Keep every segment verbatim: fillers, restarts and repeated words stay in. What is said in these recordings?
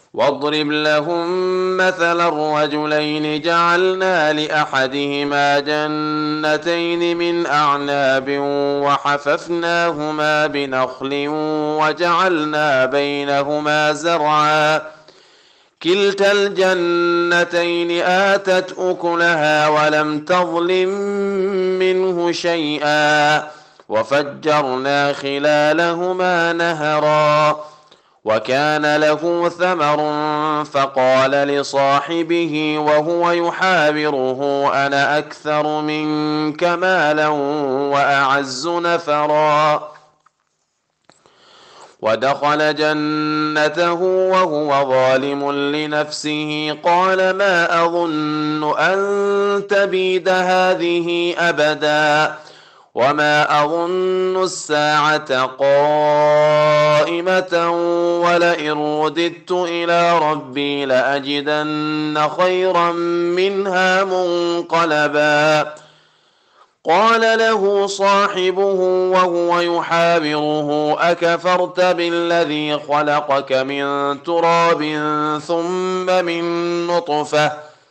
واضرب لهم مثلا الرجلين جعلنا لأحدهما جنتين من أعناب وحففناهما بنخل وجعلنا بينهما زرعا كلتا الجنتين آتت أكلها ولم تظلم منه شيئا وفجرنا خلالهما نهرا وكان له ثمر فقال لصاحبه وهو يحاوره أنا أكثر منك مالا وأعز نفرا ودخل جنته وهو ظالم لنفسه قال ما أظن أن تبيد هذه أبدا وما أظن الساعة قائمة ولئن رددت إلى ربي لأجدن خيرا منها منقلبا قال له صاحبه وهو يحاوره أكفرت بالذي خلقك من تراب ثم من نطفة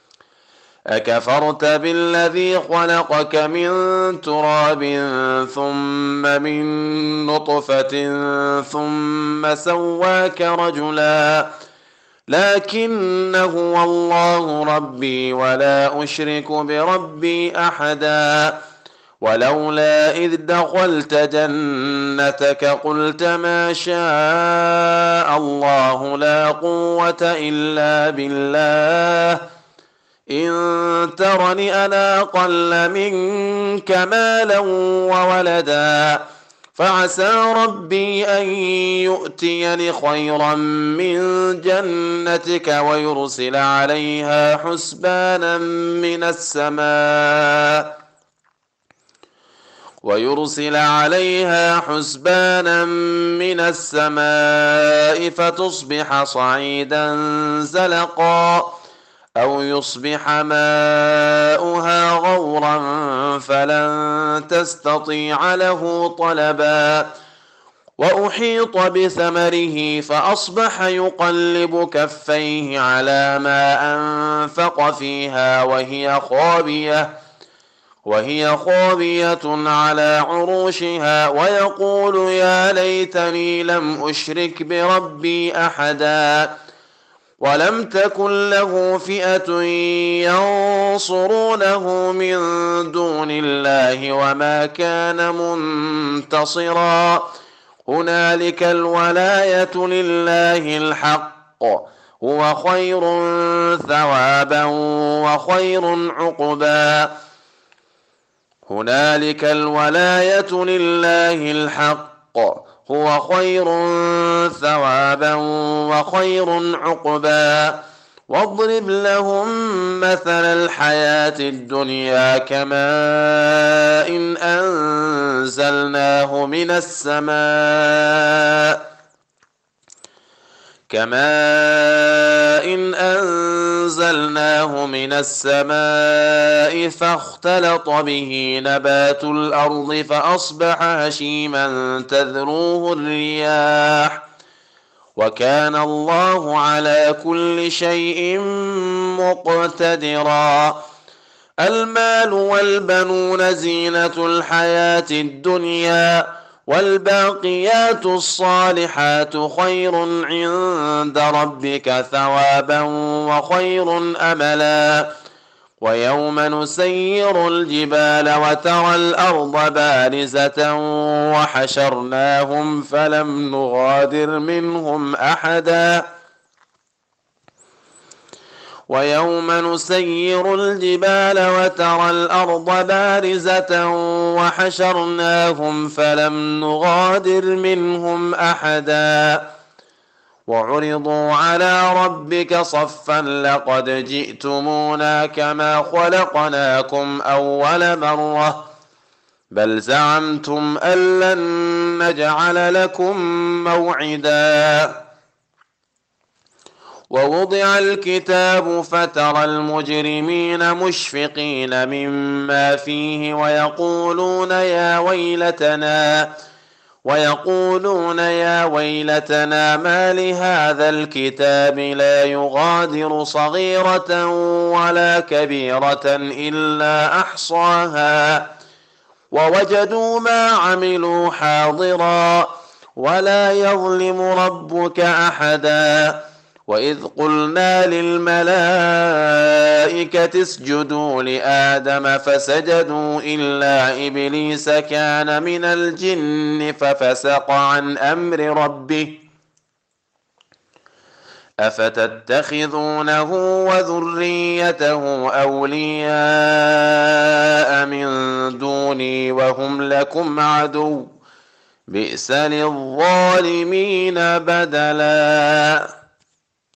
أكفرت بالذي خلقك من تراب ثم من نطفة ثم سواك رجلا لكن هو الله ربي ولا أشرك بربي أحدا ولولا إذ دخلت جنتك قلت ما شاء الله لا قوة إلا بالله إن ترني أنا أقل منك مالا وولدا فعسى ربي أن يؤتيني خيرا من جنتك ويرسل عليها حسبانا من السماء ويرسل عليها حسبانا من السماء فتصبح صعيدا زلقا أو يصبح ماؤها غورا فلن تستطيع له طلبا وأحيط بثمره فأصبح يقلب كفيه على ما أنفق فيها وهي خاوية وهي خاوية على عروشها ويقول يا ليتني لم أشرك بربي أحدا ولم تكن له فئة ينصرونه من دون الله وما كان منتصرا هنالك الولاية لله الحق هو خير ثوابا وخير عقبا هنالك الولاية لله الحق هو خير ثوابا وخير عقبا واضرب لهم مثل الحياة الدنيا كماء إن أنزلناه من السماء كماء إن أنزلناه من السماء فاختلط به نبات الأرض فأصبح هشيما تذروه الرياح وكان الله على كل شيء مقتدرا المال والبنون زينة الحياة الدنيا والباقيات الصالحات خير عند ربك ثوابا وخير أملا ويوم نسير الجبال وترى الأرض بارزة وحشرناهم فلم نغادر منهم أحدا ويوم نسير الجبال وترى الأرض بارزة وحشرناهم فلم نغادر منهم أحدا وعرضوا على ربك صفا لقد جئتمونا كما خلقناكم أول مرة بل زعمتم أن لن نجعل لكم موعدا ووضع الكتاب فترى المجرمين مشفقين مما فيه ويقولون يا ويلتنا ويقولون يا ويلتنا ما لهذا الكتاب لا يغادر صغيرة ولا كبيرة إلا أحصاها ووجدوا ما عملوا حاضرا ولا يظلم ربك أحدا وإذ قلنا للملائكة اسجدوا لآدم فسجدوا إلا إبليس كان من الجن ففسق عن أمر ربه أفتتخذونه وذريته أولياء من دوني وهم لكم عدو بئس للظالمين بدلا.